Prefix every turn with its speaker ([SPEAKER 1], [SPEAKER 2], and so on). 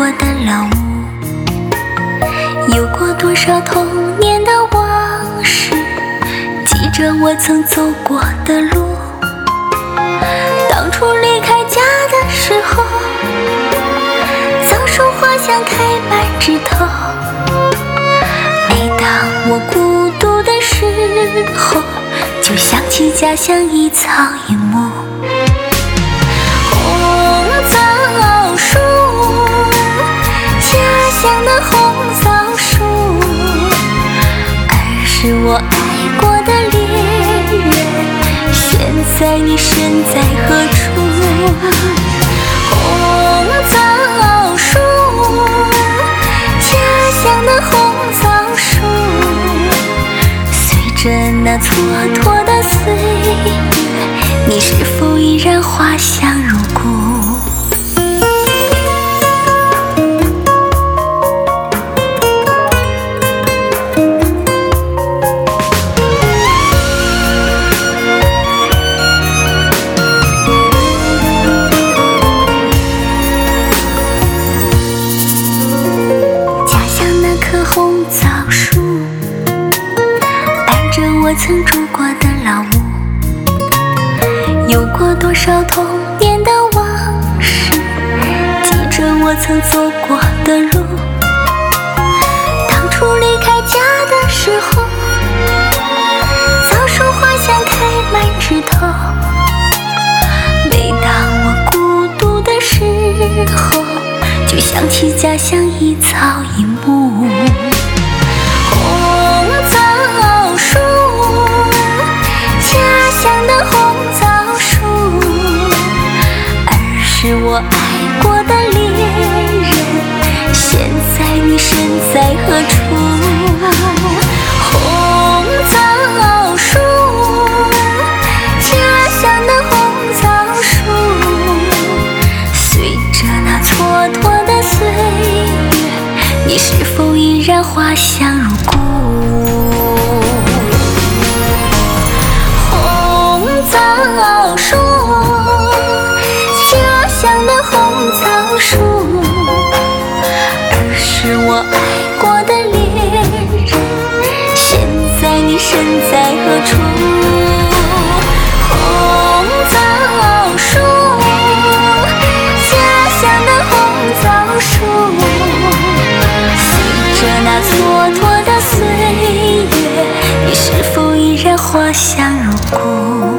[SPEAKER 1] 的老屋，有过多少童年的往事，记着我曾走过的路。当初离开家的时候，枣树花香开满枝头。每当我孤独的时候，就想起家乡一草一木。红枣树，家乡的红枣树，儿时我爱过的恋人，现在你身在何处？红枣树，家乡的红枣树，随着那蹉跎的岁月，你是否依然花香如故？红枣树伴着我曾住过的老屋，有过多少童年的往事，记着我曾走过的路。当初离开家的时候，枣树花香开满枝头。每当我孤独的时候，就想起家乡一草一木。红枣树，家乡的红枣树，儿时我爱过的恋人，现在你身在何处？红枣树，家乡的红枣树，随着那蹉跎的岁月，你是否依然花香如故？红枣树，家乡的红枣树，儿时我爱过的恋人，现在你身在何处？红枣树，家乡的红枣树，随着那蹉跎的岁月，你是否依然花香如故？